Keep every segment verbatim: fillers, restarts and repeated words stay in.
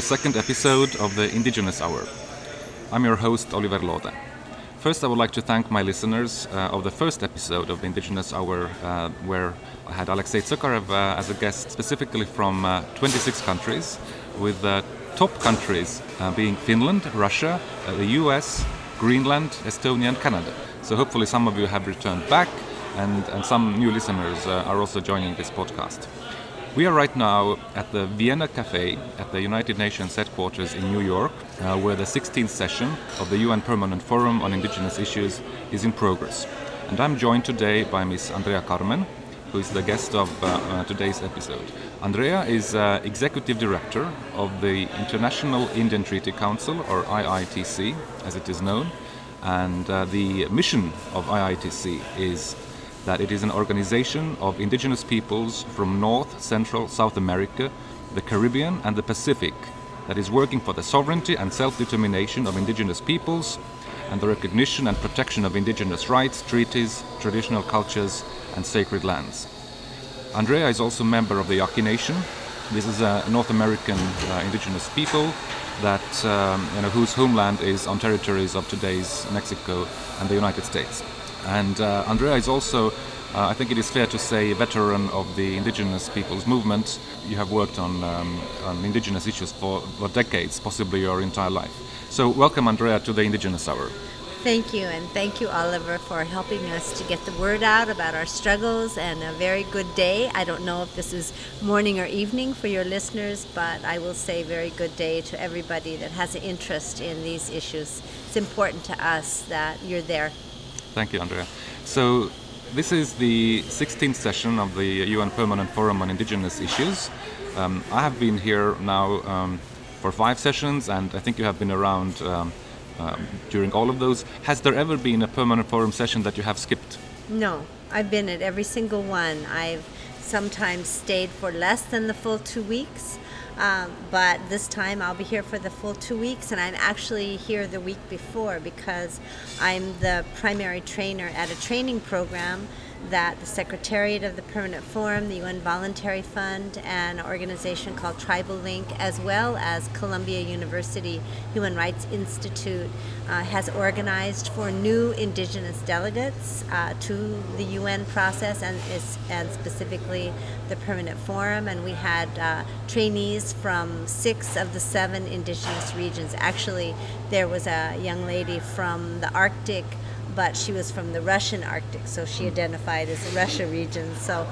second episode of the Indigenous Hour. I'm your host, Oliver Lode. First, I would like to thank my listeners uh, of the first episode of the Indigenous Hour, uh, where I had Alexei Tsukarev uh, as a guest, specifically from uh, twenty-six countries, with the uh, top countries uh, being Finland, Russia, uh, the U S, Greenland, Estonia and Canada. So hopefully some of you have returned back, and, and some new listeners uh, are also joining this podcast. We are right now at the Vienna Cafe at the United Nations headquarters in New York, uh, where the sixteenth session of the U N Permanent Forum on Indigenous Issues is in progress. And I'm joined today by Miss Andrea Carmen, who is the guest of uh, uh, today's episode. Andrea is uh, Executive Director of the International Indian Treaty Council, or I I T C, as it is known. And uh, the mission of I I T C is that it is an organization of indigenous peoples from North, Central, South America, the Caribbean and the Pacific that is working for the sovereignty and self-determination of indigenous peoples and the recognition and protection of indigenous rights, treaties, traditional cultures and sacred lands. Andrea is also a member of the Yaqui Nation. This is a North American uh, indigenous people that um, you know, whose homeland is on territories of today's Mexico and the United States. And uh, Andrea is also, uh, I think it is fair to say, a veteran of the indigenous peoples movement. You have worked on, um, on indigenous issues for, for decades, possibly your entire life. So welcome, Andrea, to the Indigenous Hour. Thank you, and thank you, Oliver, for helping us to get the word out about our struggles, and a very good day. I don't know if this is morning or evening for your listeners, but I will say very good day to everybody that has an interest in these issues. It's important to us that you're there. Thank you, Andrea. So this is the sixteenth session of the U N Permanent Forum on Indigenous Issues. Um, I have been here now um, for five sessions, and I think you have been around um, um, during all of those. Has there ever been a Permanent Forum session that you have skipped? No, I've been at every single one. I've sometimes stayed for less than the full two weeks. Um, but this time I'll be here for the full two weeks, and I'm actually here the week before because I'm the primary trainer at a training program that the Secretariat of the Permanent Forum, the U N Voluntary Fund, and an organization called Tribal Link, as well as Columbia University Human Rights Institute, uh, has organized for new indigenous delegates uh, to the U N process, and, is, and specifically the Permanent Forum. And we had uh, trainees from six of the seven indigenous regions. Actually, there was a young lady from the Arctic, but she was from the Russian Arctic, so she identified as the Russia region. So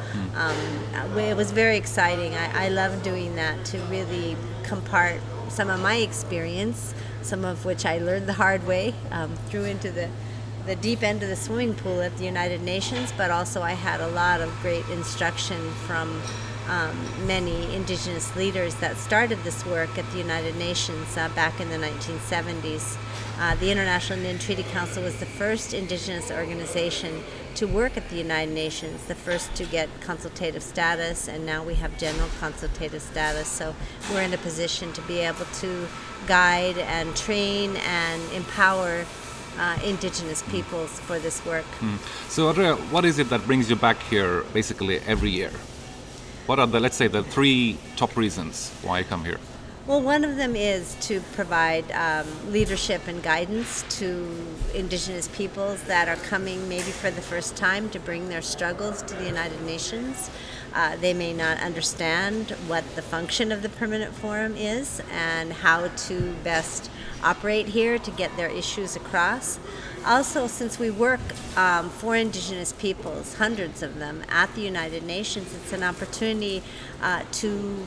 um, it was very exciting. I, I love doing that, to really compart some of my experience, some of which I learned the hard way, um, threw into the, the deep end of the swimming pool at the United Nations, but also I had a lot of great instruction from um, many indigenous leaders that started this work at the United Nations uh, back in the nineteen seventies. Uh, the International Indian Treaty Council was the first indigenous organization to work at the United Nations, the first to get consultative status, and now we have general consultative status. So we're in a position to be able to guide and train and empower uh, indigenous peoples for this work. Mm. So Andrea, what is it that brings you back here basically every year? What are the, let's say, the three top reasons why you come here? Well, one of them is to provide um, leadership and guidance to indigenous peoples that are coming maybe for the first time to bring their struggles to the United Nations. Uh, they may not understand what the function of the Permanent Forum is and how to best operate here to get their issues across. Also, since we work um, for indigenous peoples, hundreds of them, at the United Nations, it's an opportunity uh, to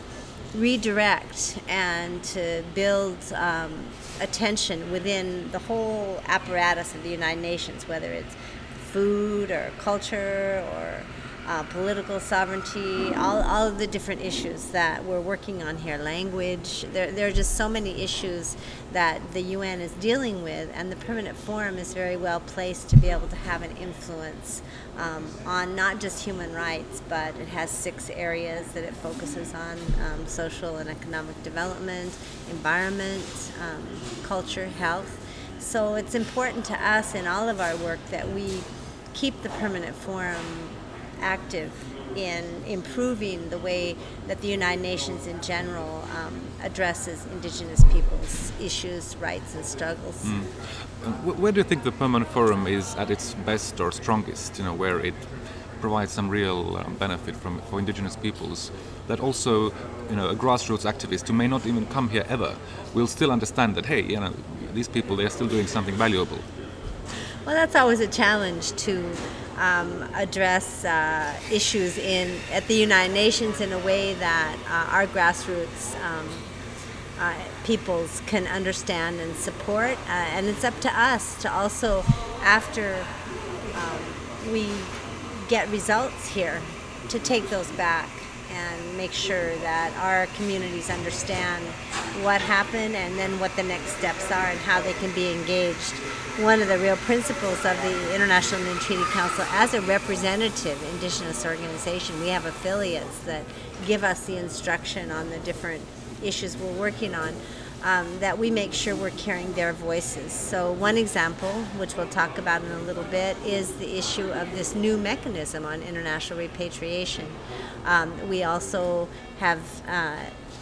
redirect and to build um, attention within the whole apparatus of the United Nations, whether it's food or culture or uh, political sovereignty, all, all of the different issues that we're working on here, language. There, there are just so many issues that the U N is dealing with, and the Permanent Forum is very well placed to be able to have an influence um, on not just human rights, but it has six areas that it focuses on: um, social and economic development, environment, um, culture, health. So it's important to us in all of our work that we keep the Permanent Forum active in improving the way that the United Nations in general um, addresses indigenous peoples' issues, rights, and struggles. Mm. Uh, where do you think the Permanent Forum is at its best or strongest, you know, where it provides some real um, benefit from for indigenous peoples, that also, you know, a grassroots activist who may not even come here ever will still understand that, hey, you know, these people, they're still doing something valuable? Well, that's always a challenge to um, address uh, issues in at the United Nations in a way that uh, our grassroots um, uh, peoples can understand and support. Uh, and it's up to us to also, after um, we get results here, to take those back and make sure that our communities understand what happened and then what the next steps are and how they can be engaged. One of the real principles of the International Indian Treaty Council, as a representative indigenous organization, we have affiliates that give us the instruction on the different issues we're working on, um, that we make sure we're carrying their voices. So one example, which we'll talk about in a little bit, is the issue of this new mechanism on international repatriation. Um, we also have uh,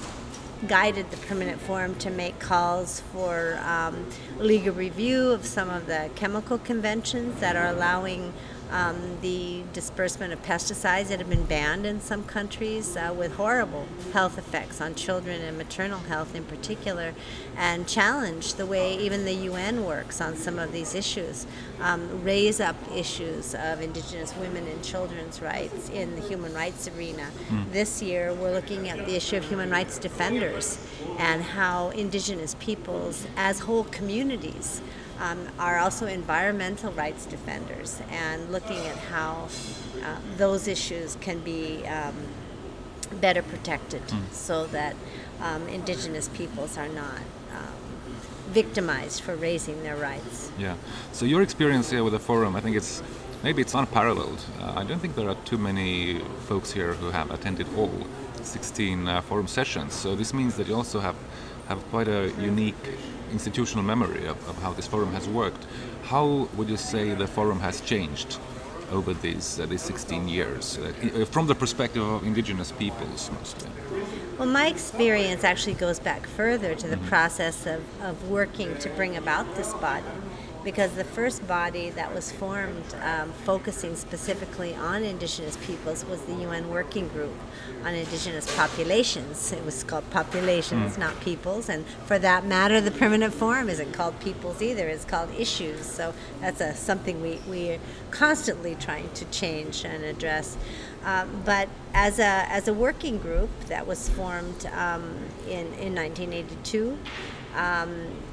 guided the Permanent Forum to make calls for um, legal review of some of the chemical conventions that are allowing um, the disbursement of pesticides that have been banned in some countries uh, with horrible health effects on children and maternal health in particular, and challenge the way even the U N works on some of these issues, um, raise up issues of indigenous women and children's rights in the human rights arena. Mm. This year we're looking at the issue of human rights defenders and how indigenous peoples as whole communities Um, are also environmental rights defenders, and looking at how uh, those issues can be um, better protected mm. so that um, indigenous peoples are not um, victimized for raising their rights. Yeah. So your experience here with the forum, I think it's maybe it's unparalleled. Uh, I don't think there are too many folks here who have attended all sixteen uh, forum sessions. So this means that you also have have quite a unique institutional memory of, of how this forum has worked. How would you say the forum has changed over these uh, these sixteen years, uh, from the perspective of indigenous peoples mostly? Well, my experience actually goes back further to the mm-hmm. process of, of working to bring about this body, because the first body that was formed um, focusing specifically on indigenous peoples was the U N Working Group on Indigenous Populations. It was called Populations, mm. not Peoples, and for that matter, the Permanent Forum isn't called Peoples either, it's called Issues. So that's a, something we, we are constantly trying to change and address. Um, but as a, as a working group that was formed um, in, in nineteen eighty-two, um,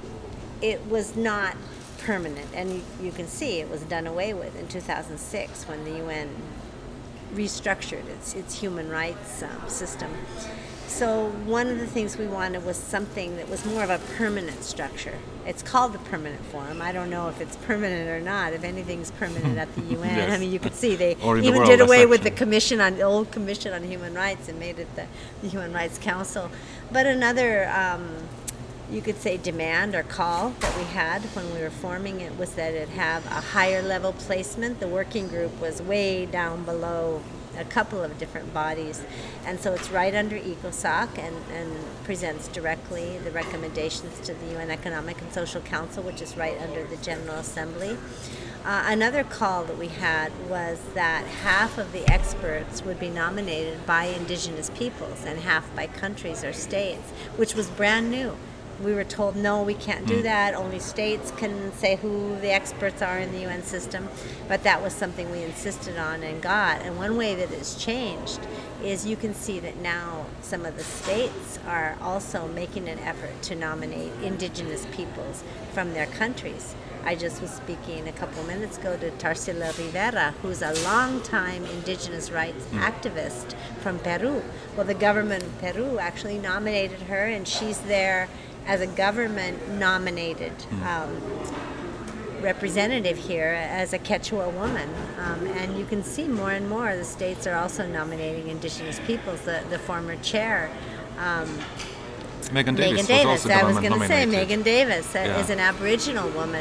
it was not permanent, and you, you can see it was done away with in two thousand six when the U N restructured its, its human rights um, system. So one of the things we wanted was something that was more of a permanent structure. It's called the Permanent Forum. I don't know if it's permanent or not, if anything's permanent at the U N. Yes. I mean, you could see they even the world, did away with the commission on the old Commission on Human Rights and made it the, the Human Rights Council. But another um, you could say demand or call that we had when we were forming it was that it have a higher level placement. The working group was way down below a couple of different bodies, and so it's right under ECOSOC and, and presents directly the recommendations to the U N Economic and Social Council, which is right under the General Assembly. Uh, another call that we had was that half of the experts would be nominated by indigenous peoples and half by countries or states, which was brand new. We were told, no, we can't do that. Only states can say who the experts are in the U N system. But that was something we insisted on and got. And one way that it's changed is you can see that now some of the states are also making an effort to nominate indigenous peoples from their countries. I just was speaking a couple minutes ago to Tarsila Rivera, who's a long-time indigenous rights mm. activist from Peru. Well, the government of Peru actually nominated her, and she's there as a government-nominated um, representative here as a Quechua woman. Um, and you can see more and more the states are also nominating indigenous peoples. The, the former chair, um, Megan Davis, Megan Davis was also I was going to say nominated. Megan Davis uh, yeah. is an Aboriginal woman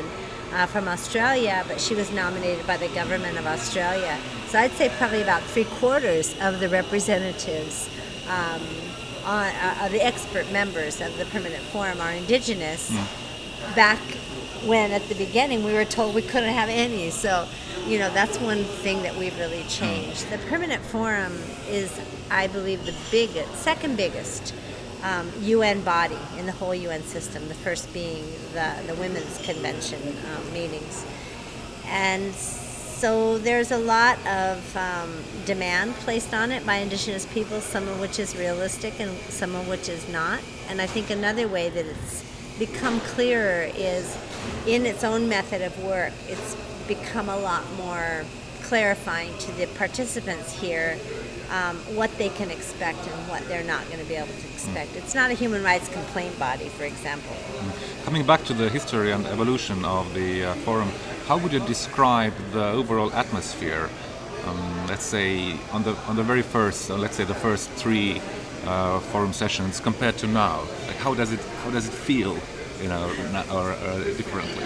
uh, from Australia, but she was nominated by the government of Australia. So I'd say probably about three quarters of the representatives, um, on, uh, of the expert members of the Permanent Forum are Indigenous. Mm. Back when at the beginning we were told we couldn't have any. So, you know, that's one thing that we've really changed. The Permanent Forum is, I believe, the biggest, second biggest um, U N body in the whole U N system, the first being the, the Women's Convention um, meetings. And so there's a lot of um, demand placed on it by Indigenous people, some of which is realistic and some of which is not. And I think another way that it's become clearer is in its own method of work. It's become a lot more clarifying to the participants here um, what they can expect and what they're not going to be able to expect. Mm. It's not a human rights complaint body, for example. Mm. Coming back to the history and evolution of the uh, forum, how would you describe the overall atmosphere? Um, let's say on the on the very first, uh, let's say the first three uh, forum sessions compared to now. Like how does it how does it feel, you know, or uh, differently?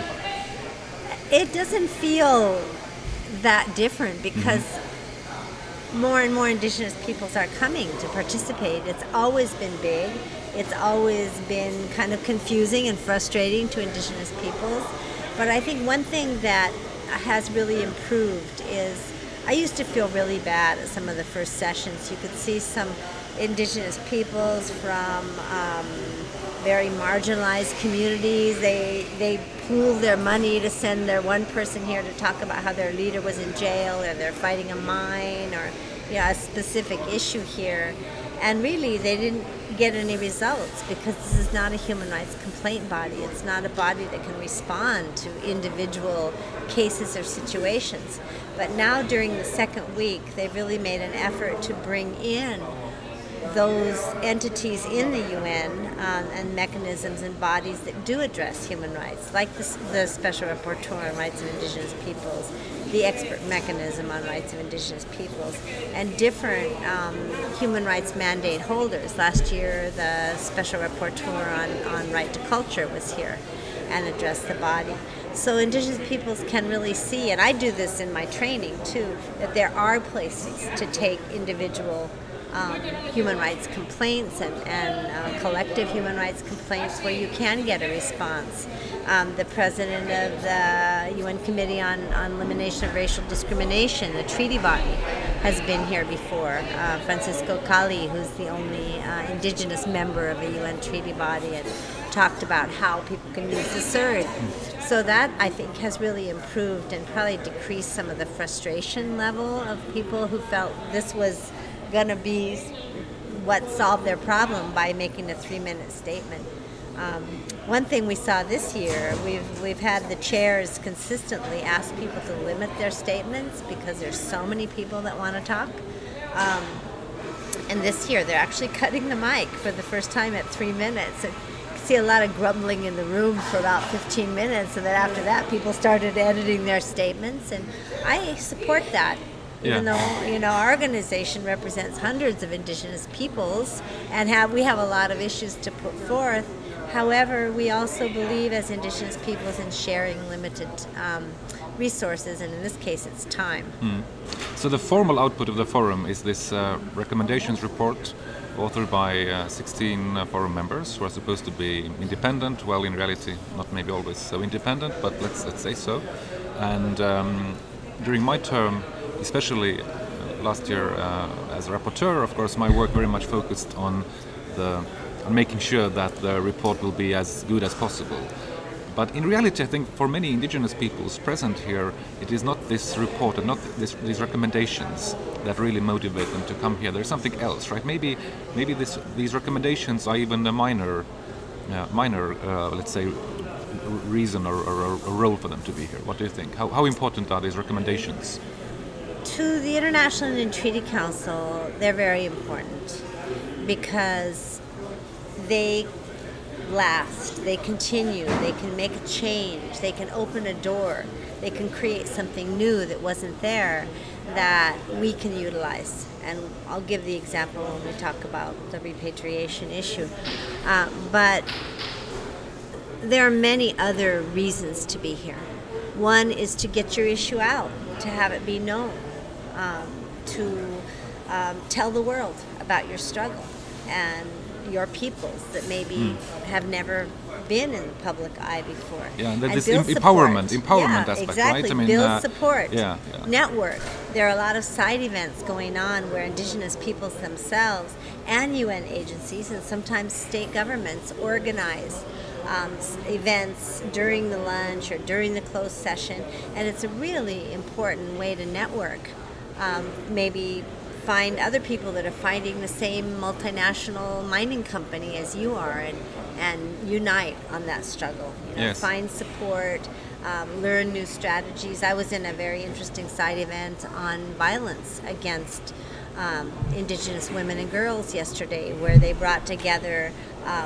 It doesn't feel that different because mm-hmm. more and more Indigenous peoples are coming to participate. It's always been big. It's always been kind of confusing and frustrating to Indigenous peoples. But I think one thing that has really improved is I used to feel really bad at some of the first sessions. You could see some Indigenous peoples from um, very marginalized communities. They they pool their money to send their one person here to talk about how their leader was in jail or they're fighting a mine or you know, a specific issue here. And really, they didn't get any results because this is not a human rights complaint body. It's not a body that can respond to individual cases or situations. But now, during the second week, they've really made an effort to bring in those entities in the U N um, and mechanisms and bodies that do address human rights, like the, the Special Rapporteur on Rights of Indigenous Peoples, the Expert Mechanism on Rights of Indigenous Peoples, and different um, human rights mandate holders. Last year, the Special Rapporteur on, on Right to Culture was here and addressed the body. So Indigenous peoples can really see, and I do this in my training too, that there are places to take individual Um, human rights complaints and, and uh, collective human rights complaints where you can get a response. Um, the president of the U N Committee on, on Elimination of Racial Discrimination, the treaty body, has been here before. Uh, Francisco Cali, who's the only uh, indigenous member of a U N treaty body, and talked about how people can use the C E R D. So that, I think, has really improved and probably decreased some of the frustration level of people who felt this was going to be what solved their problem by making a three-minute statement. Um, one thing we saw this year, we've we've had the chairs consistently ask people to limit their statements because there's so many people that want to talk. Um, and this year, they're actually cutting the mic for the first time at three minutes. And you see a lot of grumbling in the room for about fifteen minutes, and then after that, people started editing their statements, and I support that. Even yeah. though, you know, our organization represents hundreds of Indigenous peoples and have we have a lot of issues to put forth. However, we also believe as Indigenous peoples in sharing limited um, resources, and in this case, it's time. Mm. So the formal output of the forum is this uh, recommendations report authored by uh, sixteen uh, forum members who are supposed to be independent. Well, in reality, not maybe always so independent, but let's, let's say so. And um, during my term, especially uh, last year uh, as a rapporteur, of course, my work very much focused on the on making sure that the report will be as good as possible. But in reality, I think for many Indigenous peoples present here, it is not this report and not this, these recommendations that really motivate them to come here. There's something else, right? Maybe, maybe this, these recommendations are even a minor, uh, minor, uh, let's say, reason or, or a role for them to be here. What do you think? How, how important are these recommendations? To the International Indian Treaty Council, they're very important because they last, they continue, they can make a change, they can open a door, they can create something new that wasn't there that we can utilize. And I'll give the example when we talk about the repatriation issue. Uh, but there are many other reasons to be here. One is to get your issue out, to have it be known, um, to um, tell the world about your struggle and your peoples that maybe mm. have never been in the public eye before. Yeah, and, and this build em- empowerment, support. empowerment yeah, aspect, exactly. right? I mean, build uh, support, yeah, yeah. network. There are a lot of side events going on where indigenous peoples themselves and U N agencies and sometimes state governments organize um, events during the lunch or during the closed session, and it's a really important way to network. Um, maybe find other people that are fighting the same multinational mining company as you are, and, and unite on that struggle. You know, yes. Find support, um, learn new strategies. I was in a very interesting side event on violence against um, Indigenous women and girls yesterday, where they brought together um,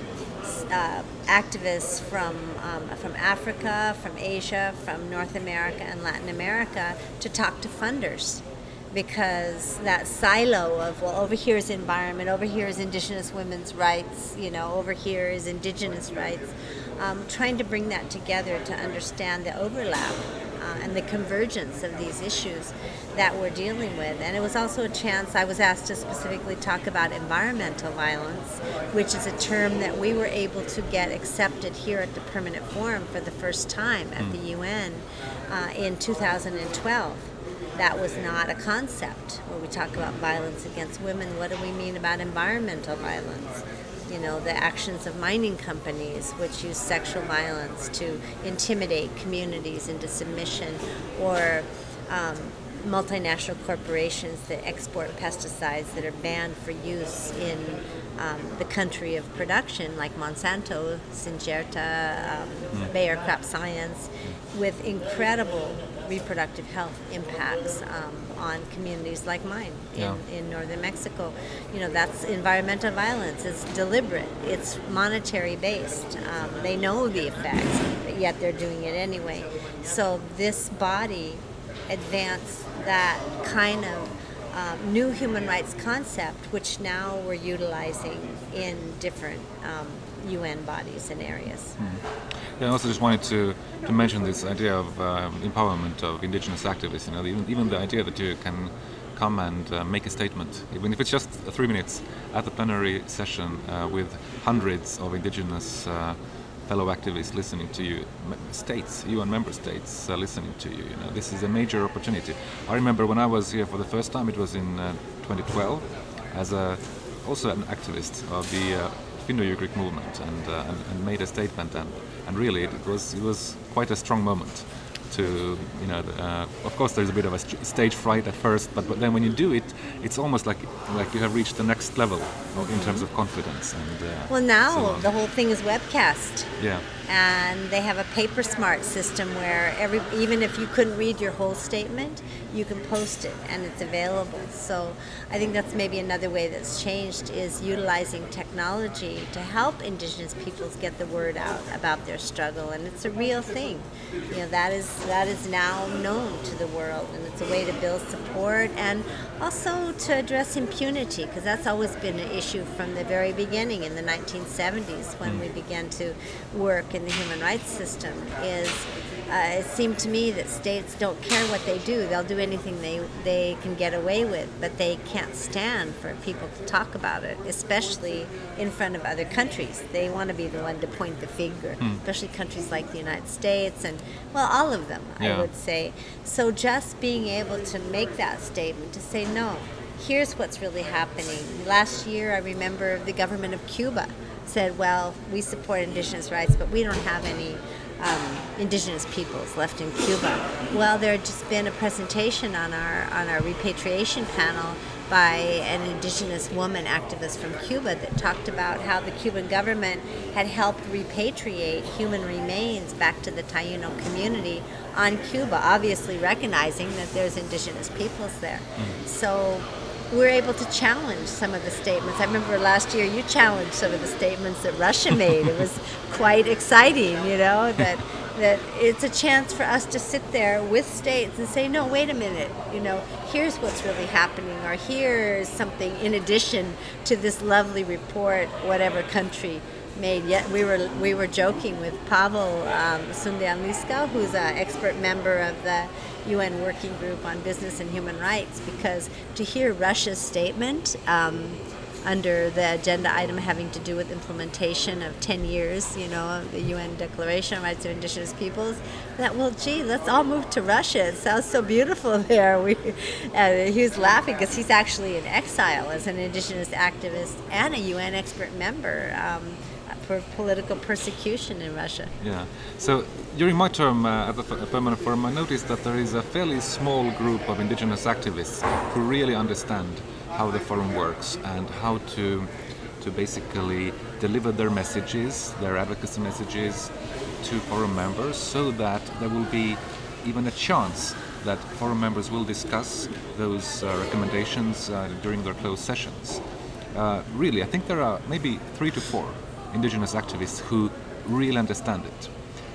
uh, activists from um, from Africa, from Asia, from North America, and Latin America to talk to funders. Because that silo of, well, over here is environment, over here is Indigenous women's rights, you know, over here is Indigenous rights, um, trying to bring that together to understand the overlap uh, and the convergence of these issues that we're dealing with. And it was also a chance, I was asked to specifically talk about environmental violence, which is a term that we were able to get accepted here at the Permanent Forum for the first time at mm. the U N uh, in two thousand twelve. That was not a concept. When we talk about violence against women, what do we mean about environmental violence? You know, the actions of mining companies which use sexual violence to intimidate communities into submission, or um, multinational corporations that export pesticides that are banned for use in um, the country of production, like Monsanto, Syngenta, um, mm. Bayer Crop Science, with incredible reproductive health impacts um, on communities like mine in, yeah. in northern Mexico. You know, that's environmental violence. It's deliberate. It's monetary based. Um, they know the effects, but yet they're doing it anyway. So this body advanced that kind of um, new human rights concept, which now we're utilizing in different um, U N bodies and areas. Mm. Yeah, I also just wanted to, to mention this idea of um, empowerment of indigenous activists. You know, even, even the idea that you can come and uh, make a statement, even if it's just three minutes at the plenary session uh, with hundreds of indigenous uh, fellow activists listening to you, states, U N member states uh, listening to you. You know, this is a major opportunity. I remember when I was here for the first time, it was in uh, twenty twelve, as a also an activist of the uh, Finno-Ugric movement, and, uh, and and made a statement, and, and really it was it was quite a strong moment. To you know, uh, of course, there's a bit of a st- stage fright at first, but, but then when you do it, it's almost like like you have reached the next level mm-hmm. in terms of confidence. And uh, well, now so the whole thing is webcast. Yeah. And they have a paper smart system where every even if you couldn't read your whole statement, you can post it and it's available. So I think that's maybe another way that's changed, is utilizing technology to help Indigenous peoples get the word out about their struggle, and it's a real thing. You know, that is that is now known to the world, and it's a way to build support and also to address impunity, because that's always been an issue from the very beginning in the nineteen seventies when we began to work in the human rights system. Is uh, it seemed to me that states don't care what they do. They'll do anything they they can get away with, but they can't stand for people to talk about it, especially in front of other countries. They want to be the one to point the finger, mm. especially countries like the United States and, well, all of them, yeah. I would say. So just being able to make that statement, to say, no, here's what's really happening. Last year, I remember the government of Cuba said, well, we support Indigenous rights, but we don't have any um, Indigenous peoples left in Cuba. Well, there had just been a presentation on our on our repatriation panel by an Indigenous woman activist from Cuba that talked about how the Cuban government had helped repatriate human remains back to the Taino community on Cuba, obviously recognizing that there's Indigenous peoples there. Mm. So we're able to challenge some of the statements. I remember last year you challenged some of the statements that Russia made. It was quite exciting, you know, that that it's a chance for us to sit there with states and say, no, wait a minute, you know, here's what's really happening, or here's something in addition to this lovely report, whatever country made yet. We were we were joking with Pavel um, Sundian-Liskau, who's an expert member of the U N Working Group on Business and Human Rights, because to hear Russia's statement um, under the agenda item having to do with implementation of ten years, you know, of the U N Declaration on Rights of Indigenous Peoples, that, well, gee, let's all move to Russia. It sounds so beautiful there. We, uh, he was laughing because he's actually in exile as an indigenous activist and a U N expert member um, for political persecution in Russia. Yeah. So during my term uh, at the F- Permanent Forum, I noticed that there is a fairly small group of indigenous activists who really understand how the forum works and how to to basically deliver their messages, their advocacy messages to forum members, so that there will be even a chance that forum members will discuss those uh, recommendations uh, during their closed sessions. Uh, really, I think there are maybe three to four indigenous activists who really understand it.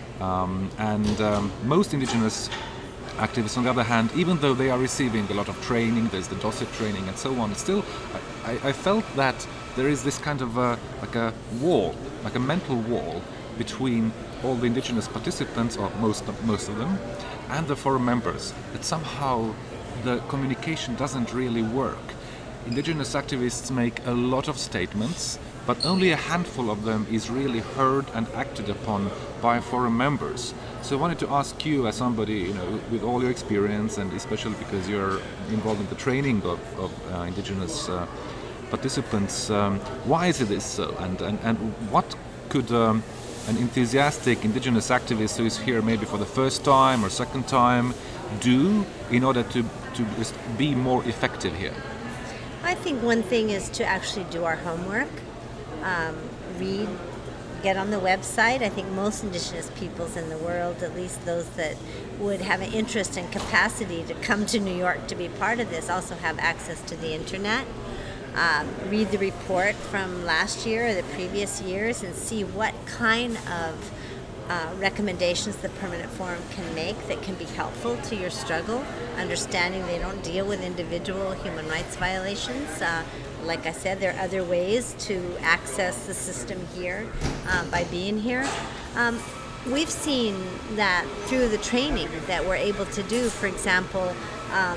Um, and um, most indigenous activists, on the other hand, even though they are receiving a lot of training, there's the DOSIT training and so on, still I, I felt that there is this kind of a, like a wall, like a mental wall between all the indigenous participants, or most of, most of them, and the forum members, that somehow the communication doesn't really work. Indigenous activists make a lot of statements, but only a handful of them is really heard and acted upon by forum members. So I wanted to ask you, as somebody, you know, with all your experience, and especially because you're involved in the training of, of uh, indigenous uh, participants, um, why is it this so? And, and, and what could um, an enthusiastic indigenous activist who is here maybe for the first time or second time do in order to, to just be more effective here? I think one thing is to actually do our homework, um, read, get on the website. I think most indigenous peoples in the world, at least those that would have an interest and capacity to come to New York to be part of this, also have access to the internet. Um, read the report from last year or the previous years and see what kind of uh, recommendations the Permanent Forum can make that can be helpful to your struggle, understanding they don't deal with individual human rights violations. Uh, like I said, there are other ways to access the system here uh, by being here. Um, we've seen that through the training that we're able to do. For example, um,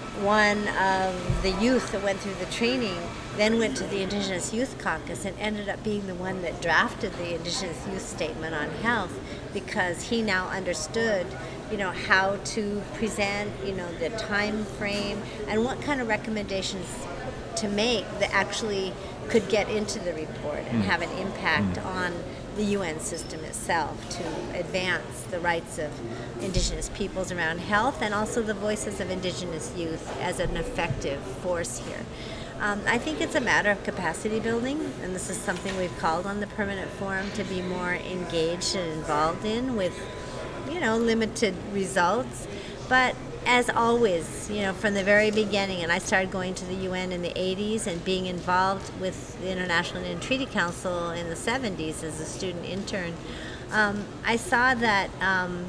one of the youth that went through the training then went to the Indigenous Youth Caucus and ended up being the one that drafted the Indigenous Youth Statement on Health, because he now understood, you know, how to present, you know, the time frame and what kind of recommendations to make that actually could get into the report and have an impact on the U N system itself to advance the rights of indigenous peoples around health and also the voices of indigenous youth as an effective force here. Um, I think it's a matter of capacity building, and this is something we've called on the Permanent Forum to be more engaged and involved in with, you know, limited results. But as always, you know, from the very beginning, and I started going to the U N in the eighties and being involved with the International Indian Treaty Council in the seventies as a student intern, um, I saw that, um,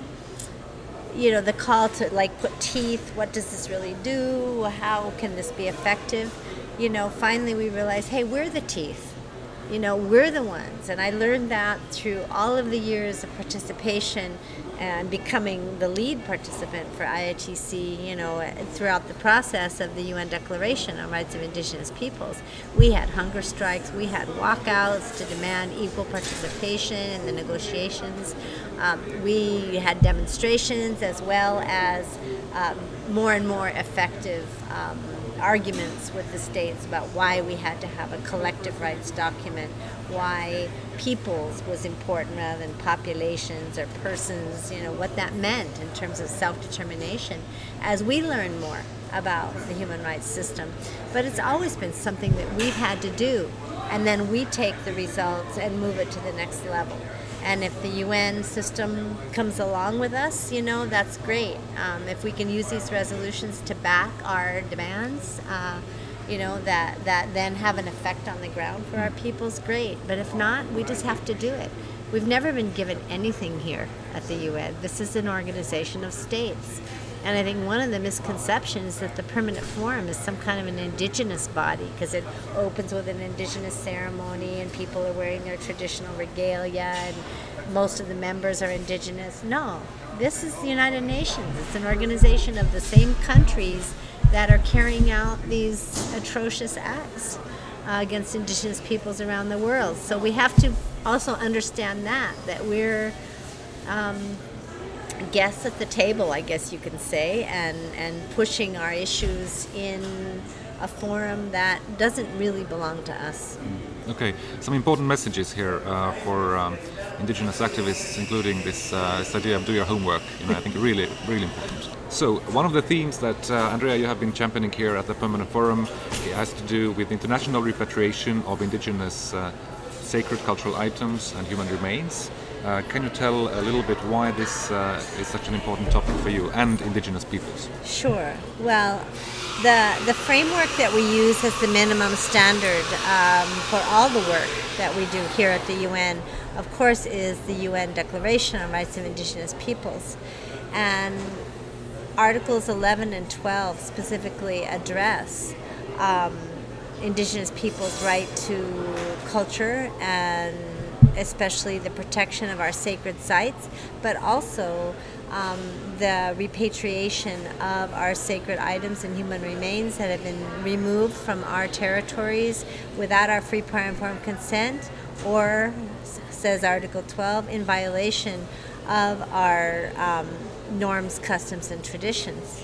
you know, the call to, like, put teeth, what does this really do? How can this be effective? You know, finally we realized, hey, we're the teeth. You know, we're the ones. And I learned that through all of the years of participation and becoming the lead participant for I I T C, you know, throughout the process of the U N Declaration on Rights of Indigenous Peoples. We had hunger strikes, we had walkouts to demand equal participation in the negotiations. Um, we had demonstrations as well as um, more and more effective um, arguments with the states about why we had to have a collective rights document, why peoples was important rather than populations or persons, you know, what that meant in terms of self-determination as we learn more about the human rights system. But it's always been something that we've had to do, and then we take the results and move it to the next level. And if the U N system comes along with us, you know, that's great. Um, if we can use these resolutions to back our demands, uh, you know, that, that then have an effect on the ground for our peoples, great. But if not, we just have to do it. We've never been given anything here at the U N. This is an organization of states. And I think one of the misconceptions is that the Permanent Forum is some kind of an indigenous body because it opens with an indigenous ceremony and people are wearing their traditional regalia and most of the members are indigenous. No, this is the United Nations. It's an organization of the same countries that are carrying out these atrocious acts uh, against indigenous peoples around the world. So we have to also understand that, that we're um, guests at the table, I guess you can say, and, and pushing our issues in a forum that doesn't really belong to us. Okay, some important messages here uh, for um, indigenous activists, including this, uh, this idea of do your homework. You know, I think really, really important. So one of the themes that uh, Andrea, you have been championing here at the Permanent Forum, it has to do with international repatriation of indigenous uh, sacred cultural items and human remains. Uh, can you tell a little bit why this uh, is such an important topic for you and indigenous peoples? Sure. Well, the the framework that we use as the minimum standard um, for all the work that we do here at the U N, of course, is the U N Declaration on Rights of Indigenous Peoples. And Articles eleven and twelve specifically address um, indigenous peoples' right to culture and especially the protection of our sacred sites, but also um, the repatriation of our sacred items and human remains that have been removed from our territories without our free, prior, and informed consent, or, says Article twelve, in violation of our um, norms, customs, and traditions.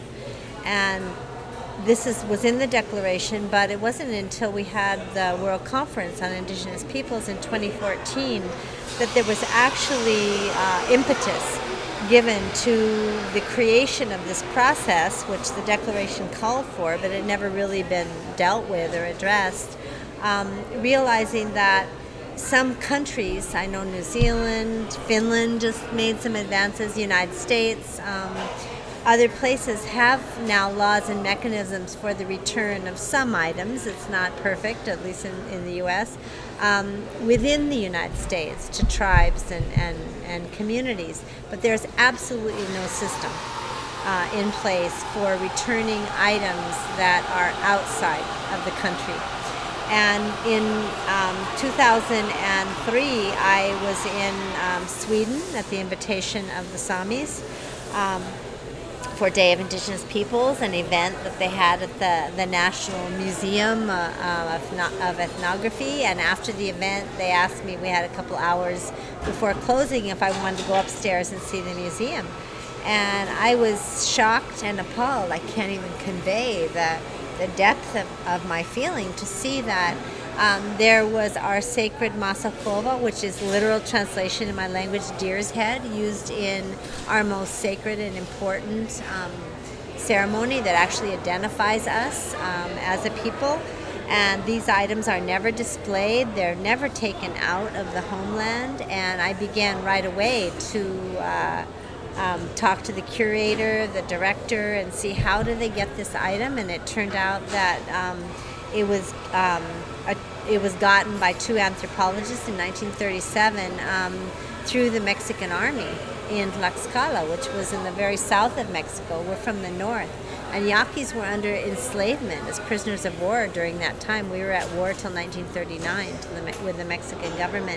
And this is, was in the Declaration, but it wasn't until we had the World Conference on Indigenous Peoples in twenty fourteen that there was actually uh, impetus given to the creation of this process, which the Declaration called for, but had never really been dealt with or addressed, um, realizing that some countries, I know New Zealand, Finland just made some advances, United States, um, other places have now laws and mechanisms for the return of some items. It's not perfect, at least in, in the U S, um, within the United States to tribes and, and, and communities. But there's absolutely no system uh, in place for returning items that are outside of the country. And in um, two thousand three, I was in um, Sweden at the invitation of the Samis um, for Day of Indigenous Peoples, an event that they had at the, the National Museum uh, uh, of, of Ethnography. And after the event, they asked me, we had a couple hours before closing, if I wanted to go upstairs and see the museum. And I was shocked and appalled. I can't even convey the the depth of, of my feeling to see that um, there was our sacred Masakova, which is literal translation in my language, deer's head, used in our most sacred and important um, ceremony that actually identifies us um, as a people. And these items are never displayed, they're never taken out of the homeland, and I began right away to uh, Um, talk to the curator, the director, and see how did they get this item. And it turned out that um, it was um, a, it was gotten by two anthropologists in nineteen thirty-seven um, through the Mexican army in Tlaxcala, which was in the very south of Mexico. We're from the north. And Yaquis were under enslavement as prisoners of war during that time. We were at war till nineteen thirty-nine to the, with the Mexican government.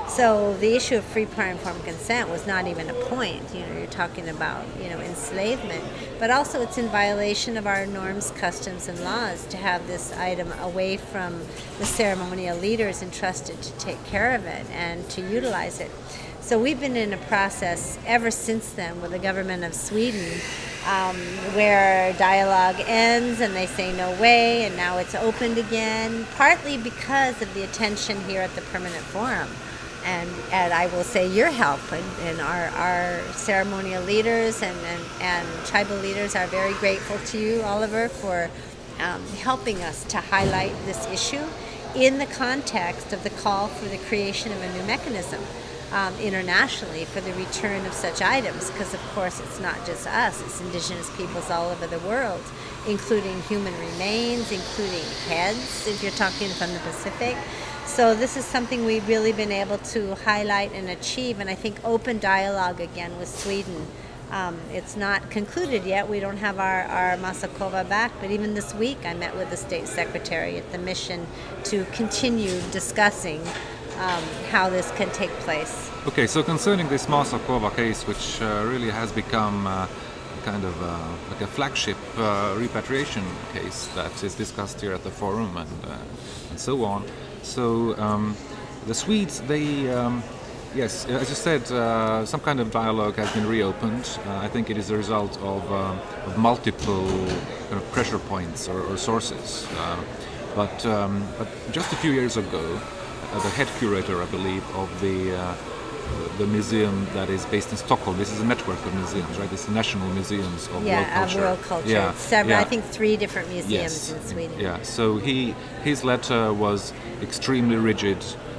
So the issue of free, prior, informed consent was not even a point. You know, you're talking about, you know, enslavement. But also it's in violation of our norms, customs, and laws to have this item away from the ceremonial leaders entrusted to take care of it and to utilize it. So we've been in a process ever since then with the government of Sweden um, where dialogue ends and they say no way, and now it's opened again, partly because of the attention here at the Permanent Forum. And, and I will say your help and, and our, our ceremonial leaders and, and, and tribal leaders are very grateful to you, Oliver, for um, helping us to highlight this issue in the context of the call for the creation of a new mechanism um, internationally for the return of such items, because of course it's not just us, it's indigenous peoples all over the world, including human remains, including heads, if you're talking from the Pacific. So this is something we've really been able to highlight and achieve, and I think open dialogue again with Sweden Um, it's not concluded yet. We don't have our, our Masakova back, but even this week I met with the state secretary at the mission to continue discussing um, how this can take place. Okay, so concerning this Masakova case, which uh, really has become uh, kind of uh, like a flagship uh, repatriation case that is discussed here at the forum and, uh, and so on. So um, the Swedes, they... Um, Yes, as you said, uh, some kind of dialogue has been reopened. Uh, I think it is a result of, um, of multiple kind of pressure points or, or sources. Uh, but, um, but just a few years ago, uh, the head curator, I believe, of the uh, the museum that is based in Stockholm. This is a network of museums, right? It's the National Museums of yeah, World Culture. Yeah, World Culture. Yeah, Several, yeah. I think three different museums yes. in Sweden. Yeah, so he his letter was extremely rigid.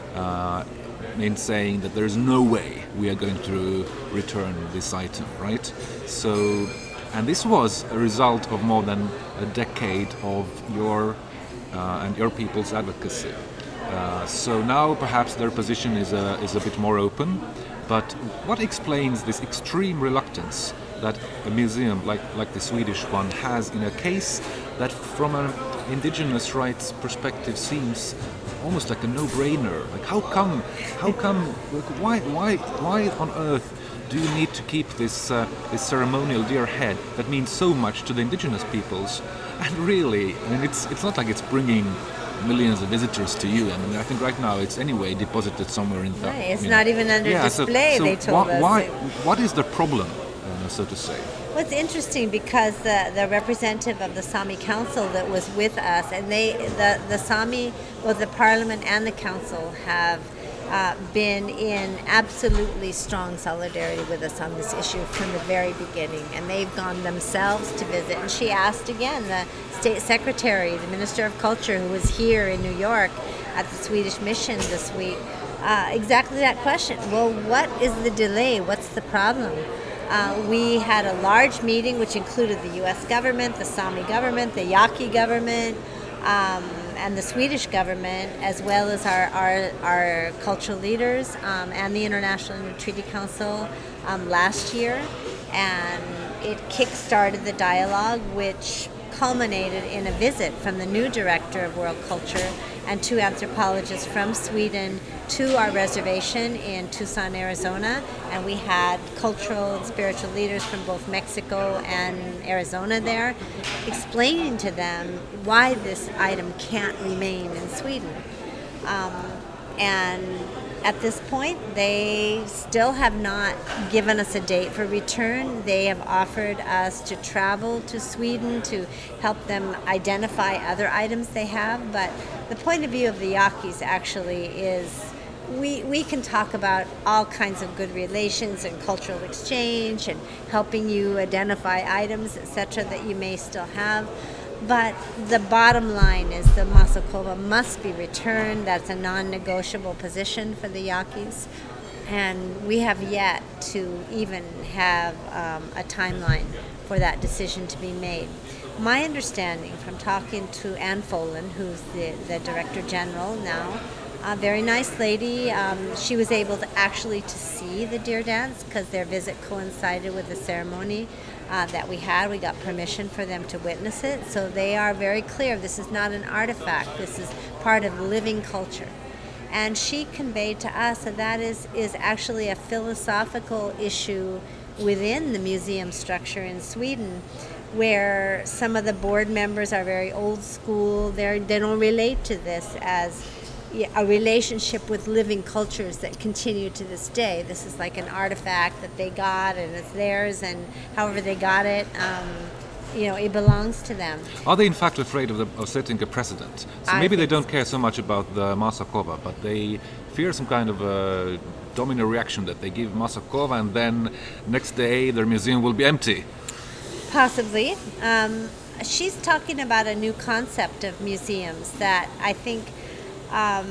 Uh, in saying that there's no way we are going to return this item, right? So, and this was a result of more than a decade of your uh, and your people's advocacy. Uh, so now perhaps their position is a, is a bit more open, but what explains this extreme reluctance that a museum like, like the Swedish one has in a case that from an indigenous rights perspective seems almost like a no-brainer? Like how come, how come, like, why, why, why on earth do you need to keep this uh, this ceremonial dear head that means so much to the indigenous peoples? And really, I mean, it's it's not like it's bringing millions of visitors to you. I mean, I think right now it's anyway deposited somewhere in the. Right, it's you not know. even under yeah, display. So, so they told why, us. Why? What is the problem, uh, so to say? Well, it's interesting because the, the representative of the Sami Council that was with us, and they, the, the Sami, both the Parliament and the Council have uh, been in absolutely strong solidarity with us on this issue from the very beginning. And they've gone themselves to visit. And she asked again, the State Secretary, the Minister of Culture, who was here in New York at the Swedish mission this week, uh, exactly that question. Well, what is the delay? What's the problem? Uh, we had a large meeting which included the U S government, the Sami government, the Yaqui government, um, and the Swedish government, as well as our, our, our cultural leaders um, and the International Treaty Council um, last year. And it kick-started the dialogue, which culminated in a visit from the new director of World Culture and two anthropologists from Sweden to our reservation in Tucson, Arizona, and we had cultural and spiritual leaders from both Mexico and Arizona there, explaining to them why this item can't remain in Sweden. Um, and at this point, they still have not given us a date for return. They have offered us to travel to Sweden to help them identify other items they have. But the point of view of the Yaquis actually is we, we can talk about all kinds of good relations and cultural exchange and helping you identify items, et cetera, that you may still have. But the bottom line is the Masakova must be returned. That's a non-negotiable position for the Yaquis. And we have yet to even have um, a timeline for that decision to be made. My understanding from talking to Anne Folan, who's the, the Director General now, a very nice lady, um, she was able to actually to see the deer dance because their visit coincided with the ceremony Uh, that we had. We got permission for them to witness it. So they are very clear. This is not an artifact. This is part of living culture. And she conveyed to us that that is, is actually a philosophical issue within the museum structure in Sweden, where some of the board members are very old school. They're, they don't relate to this as a relationship with living cultures that continue to this day. This is like an artifact that they got and it's theirs, and however they got it, um, you know, it belongs to them. Are they in fact afraid of, the, of setting a precedent? So I maybe they don't so. care so much about the Masakova, but they fear some kind of a domino reaction that they give Masakova and then next day their museum will be empty. Possibly. Um, she's talking about a new concept of museums that I think Um,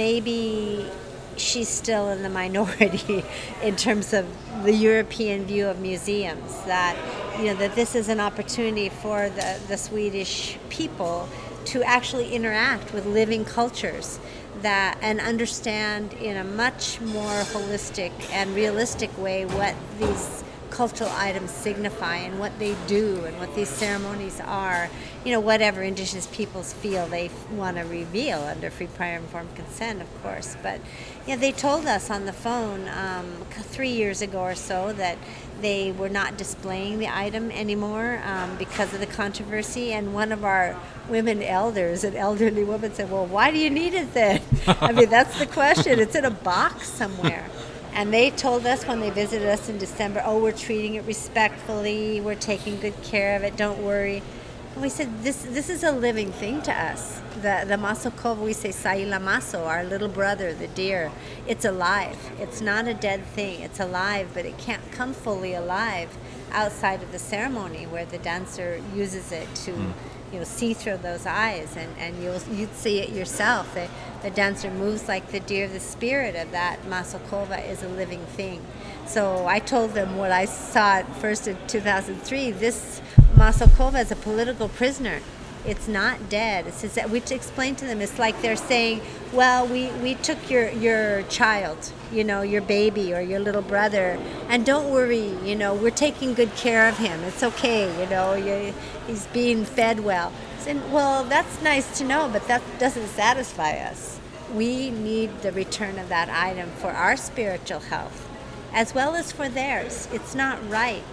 maybe she's still in the minority in terms of the European view of museums, that, you know, that this is an opportunity for the, the Swedish people to actually interact with living cultures that and understand in a much more holistic and realistic way what these cultural items signify and what they do and what these ceremonies are, you know, whatever Indigenous peoples feel they f- want to reveal under free, prior, informed consent, of course. But, yeah, they told us on the phone um, three years ago or so that they were not displaying the item anymore um, because of the controversy. And one of our women elders, an elderly woman, said, well, why do you need it then? I mean, that's the question. It's in a box somewhere. And they told us when they visited us in December, oh, we're treating it respectfully, we're taking good care of it, don't worry. And we said, this this is a living thing to us. The the maso kova, we say, Saila maso, our little brother, the deer. It's alive. It's not a dead thing. It's alive, but it can't come fully alive outside of the ceremony where the dancer uses it to, mm. you know, see through those eyes, and, and you'll you'd see it yourself. The, the dancer moves like the deer. The spirit of that maso kova is a living thing. So I told them when I saw it first in two thousand three, this maso kova is a political prisoner. It's not dead. It's just that we explain to them, it's like they're saying, well, we, we took your, your child, you know, your baby or your little brother, and don't worry, you know, we're taking good care of him. It's okay, you know, you, he's being fed well. And, well, that's nice to know, but that doesn't satisfy us. We need the return of that item for our spiritual health, as well as for theirs. It's not right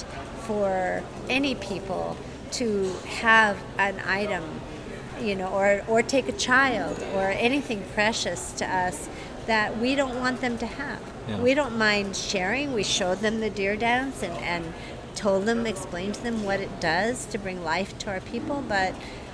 for any people to have an item, you know, or, or take a child or anything precious to us that we don't want them to have. Yeah. We don't mind sharing. We showed them the deer dance and, and told them, explained to them what it does to bring life to our people, but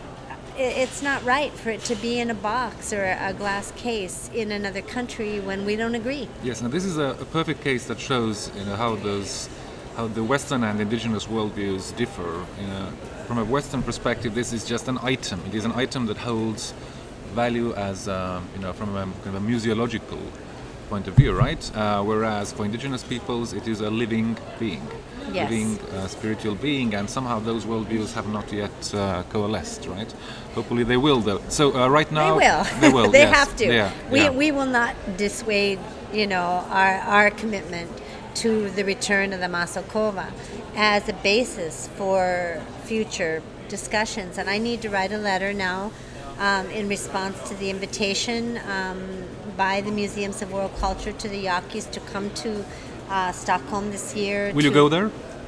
it, it's not right for it to be in a box or a glass case in another country when we don't agree. Yes, and this is a, a perfect case that shows, you know, how those how the Western and Indigenous worldviews differ. You know, from a Western perspective, this is just an item. It is an item that holds value as, uh, you know, from a kind of a museological point of view, right? Uh, whereas for Indigenous peoples, it is a living being, yes. living uh, spiritual being, and somehow those worldviews have not yet uh, coalesced, right? Hopefully they will, though. So uh, right now, they will. They will. they yes. have to. Yeah, we yeah. we will not dissuade, you know, our our commitment to the return of the maso kova as a basis for future discussions. And I need to write a letter now um, in response to the invitation um, by the Museums of World Culture to the Yaquis to come to uh, Stockholm this year. Will you go there?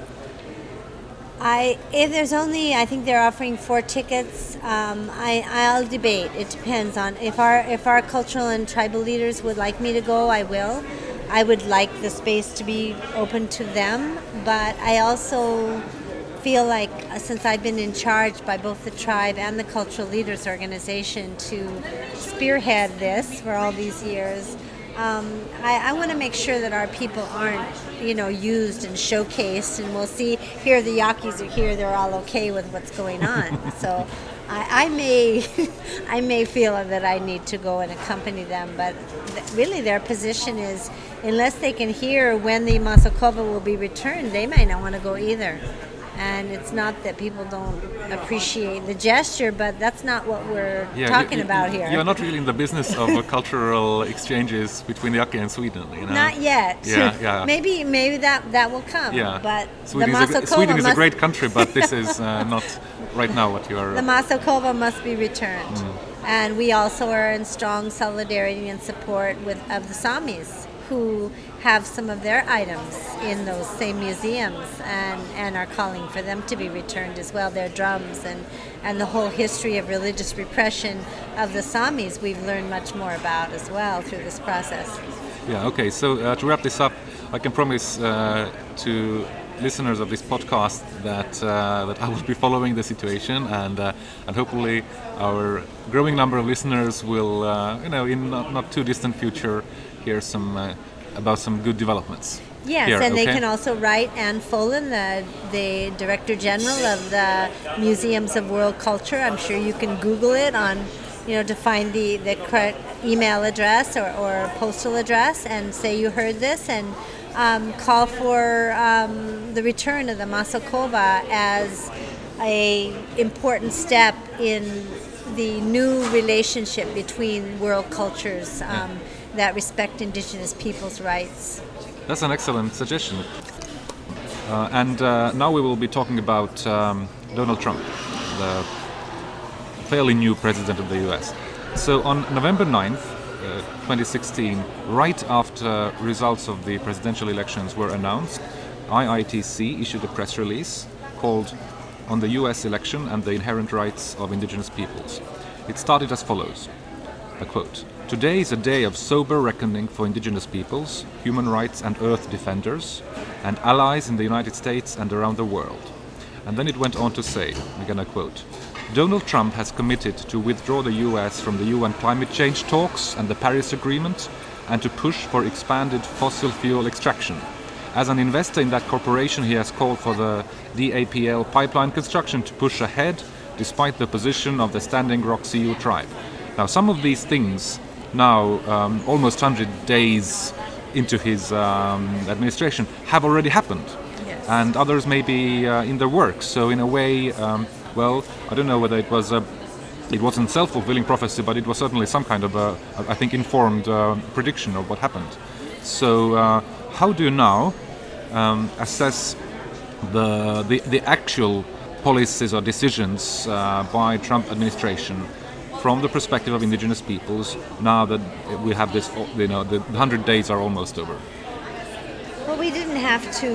I if there's only I think they're offering four tickets. Um, I I'll debate. It depends on if our if our cultural and tribal leaders would like me to go. I will. I would like the space to be open to them, but I also feel like uh, since I've been in charge by both the tribe and the Cultural Leaders Organization to spearhead this for all these years, um, I, I want to make sure that our people aren't, you know, used and showcased, and we'll see here the Yaquis are here, they're all okay with what's going on. So I, I may I may feel that I need to go and accompany them, but th- really their position is unless they can hear when the maso kova will be returned, they might not want to go either. And it's not that people don't appreciate the gesture, but that's not what we're yeah, talking you, about here. You're not really in the business of uh, cultural exchanges between Yaqui and Sweden, you know? Not yet. Yeah, yeah. maybe maybe that, that will come. Yeah. But Sweden the is, maso a, kova Sweden is must, a great country, but this is uh, not right now what you are... The maso kova must be returned. Mm. And we also are in strong solidarity and support with of the Samis, who have some of their items in those same museums and, and are calling for them to be returned as well, their drums and, and the whole history of religious repression of the Samis we've learned much more about as well through this process. Yeah, okay, so uh, to wrap this up, I can promise uh, to listeners of this podcast that uh, that I will be following the situation, and uh, and hopefully our growing number of listeners will, uh, you know, in not, not too distant future, hear some uh, about some good developments. Yes, here, and okay? they can also write Anne Folan, the, the Director General of the Museums of World Culture. I'm sure you can Google it on, you know, to find the, the correct email address or, or postal address and say you heard this, and um, call for um, the return of the maso kova as a important step in the new relationship between world cultures um, yeah. that respect Indigenous peoples' rights. That's an excellent suggestion. Uh, and uh, now we will be talking about um, Donald Trump, the fairly new president of the U S. So on November ninth, uh, twenty sixteen, right after results of the presidential elections were announced, I I T C issued a press release called On the U S Election and the Inherent Rights of Indigenous Peoples. It started as follows, a quote, "Today is a day of sober reckoning for indigenous peoples, human rights and earth defenders, and allies in the United States and around the world." And then it went on to say, again I quote, "Donald Trump has committed to withdraw the U S from the U N climate change talks and the Paris Agreement and to push for expanded fossil fuel extraction. As an investor in that corporation, he has called for the D A P L pipeline construction to push ahead despite the position of the Standing Rock Sioux tribe." Now, some of these things now, um, almost one hundred days into his um, administration, have already happened. Yes. And others may be uh, in the works. So in a way, um, well, I don't know whether it was a, it wasn't self-fulfilling prophecy, but it was certainly some kind of a, I think, informed uh, prediction of what happened. So uh, how do you now um, assess the, the the actual policies or decisions uh, by Trump administration from the perspective of indigenous peoples now that we have this, you know, the one hundred days are almost over? Well, we didn't have to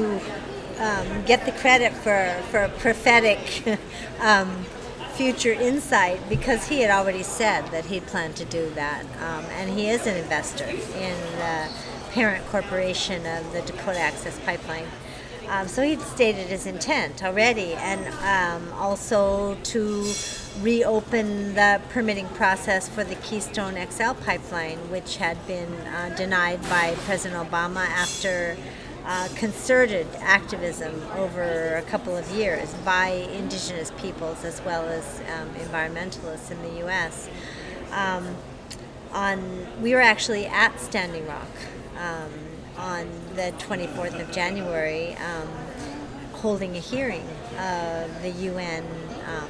um, get the credit for, for prophetic um, future insight because he had already said that he planned to do that. Um, and he is an investor in the parent corporation of the Dakota Access Pipeline. Um, so he'd stated his intent already, and um, also to reopen the permitting process for the Keystone X L pipeline, which had been uh, denied by President Obama after uh, concerted activism over a couple of years by indigenous peoples as well as um, environmentalists in the U S. Um, on, we were actually at Standing Rock Um, on the twenty-fourth of January, um, holding a hearing of the U N um,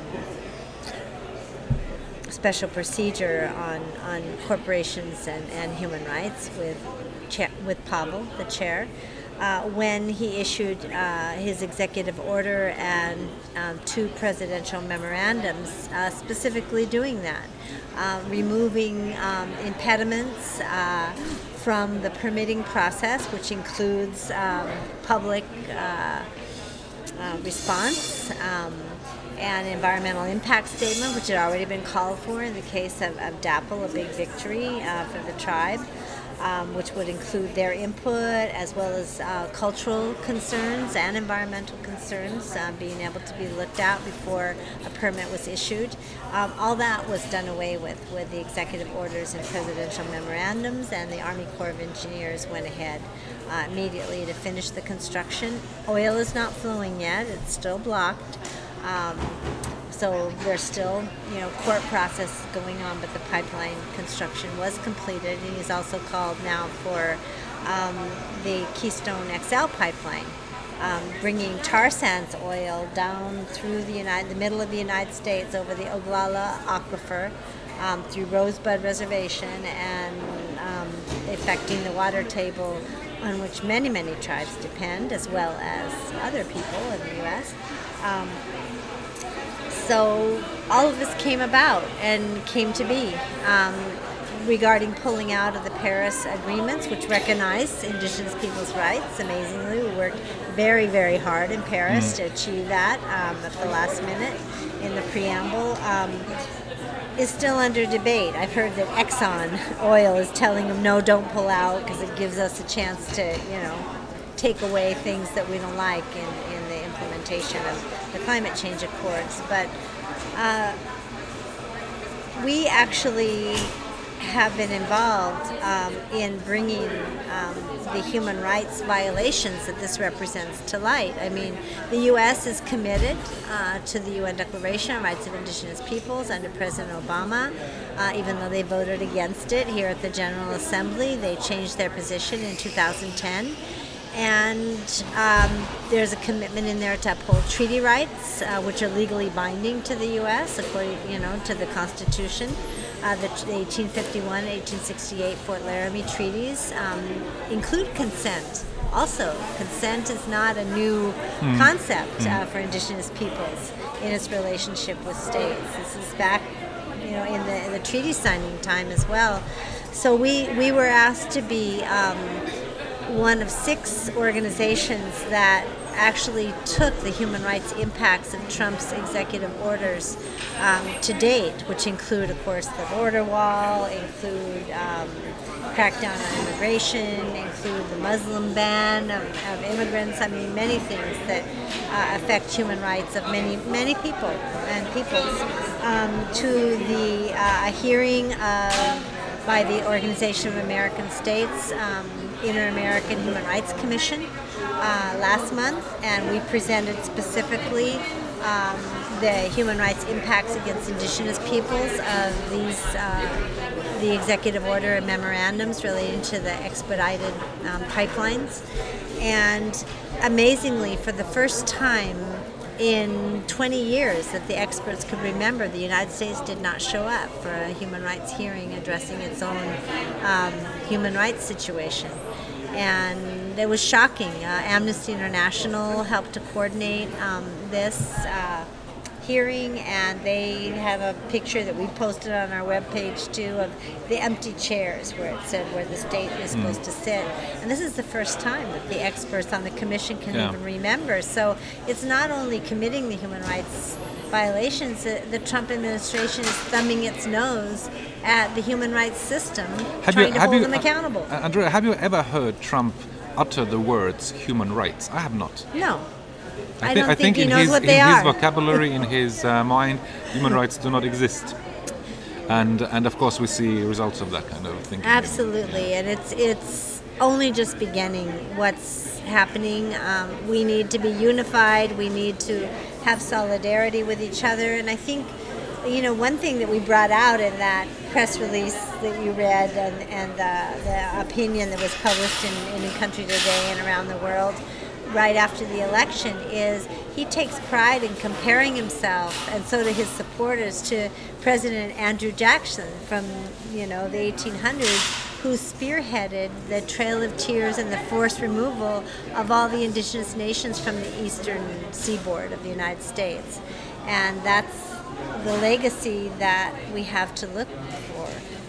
special procedure on, on corporations and, and human rights with cha- with Pavel, the chair, uh, when he issued uh, his executive order and um, two presidential memorandums uh, specifically doing that, uh, removing um, impediments uh, from the permitting process, which includes um, public uh, uh, response um, and environmental impact statement, which had already been called for in the case of, of D A P L, a big victory uh, for the tribe, um, which would include their input as well as uh, cultural concerns and environmental concerns uh, being able to be looked at before a permit was issued. Um, all that was done away with with the executive orders and presidential memorandums, and the Army Corps of Engineers went ahead uh, immediately to finish the construction. Oil is not flowing yet; it's still blocked. Um, so there's still, you know, court process going on, but the pipeline construction was completed, and he's also called now for um, the Keystone X L pipeline, um, bringing tar sands oil down through the United, the middle of the United States over the Oglala Aquifer, um, through Rosebud Reservation, and um, affecting the water table on which many, many tribes depend, as well as other people in the U S. Um, so all of this came about and came to be um, regarding pulling out of the Paris agreements, which recognize indigenous peoples' rights. Amazingly, we worked very, very hard in Paris mm. to achieve that um, at the last minute in the preamble. Um, is still under debate. I've heard that Exxon Oil is telling them, no, don't pull out because it gives us a chance to, you know, take away things that we don't like in, in the implementation of the climate change accords. But uh, we actually have been involved um, in bringing um, the human rights violations that this represents to light. I mean, the U S is committed uh, to the U N Declaration on Rights of Indigenous Peoples under President Obama, uh, even though they voted against it here at the General Assembly. They changed their position in two thousand ten. And um, there's a commitment in there to uphold treaty rights, uh, which are legally binding to the U S according, you know, to the Constitution. Uh, the, the eighteen fifty-one, eighteen sixty-eight Fort Laramie treaties um, include consent Also, consent is not a new mm. concept mm. Uh, for indigenous peoples in its relationship with states. This is back, you know, in the, in the treaty signing time as well. So we, we were asked to be um, one of six organizations that actually took the human rights impacts of Trump's executive orders um, to date, which include, of course, the border wall, include um, crackdown on immigration, include the Muslim ban of, of immigrants. I mean, many things that uh, affect human rights of many, many people and peoples. Um, to the uh, hearing of by the Organization of American States, um, Inter-American Human Rights Commission uh, last month, and we presented specifically um, the human rights impacts against indigenous peoples of these, uh, the executive order and memorandums relating to the expedited um, pipelines. And amazingly, for the first time in twenty years that the experts could remember, the United States did not show up for a human rights hearing addressing its own um, human rights situation. And it was shocking. Uh, Amnesty International helped to coordinate um, this uh, hearing, and they have a picture that we posted on our webpage too of the empty chairs where it said where the state is supposed mm. to sit. And this is the first time that the experts on the commission can yeah. even remember. So it's not only committing the human rights violations, the, the Trump administration is thumbing its nose at the human rights system, have trying you, to have hold you, them accountable. Uh, Andrea, have you ever heard Trump utter the words human rights? I have not. No. I, I th- don't I think, think he in knows his, what they in are. his vocabulary, in his uh, mind, human rights do not exist. And and of course we see results of that kind of thinking. Absolutely, and it's it's only just beginning what's happening. Um, we need to be unified. We need to have solidarity with each other. And I think, you know, one thing that we brought out in that press release that you read and, and the, the opinion that was published in, in Country Today and around the world right after the election is he takes pride in comparing himself, and so do his supporters, to President Andrew Jackson from, you know, the eighteen hundreds, who spearheaded the Trail of Tears and the forced removal of all the indigenous nations from the eastern seaboard of the United States. And that's the legacy that we have to look for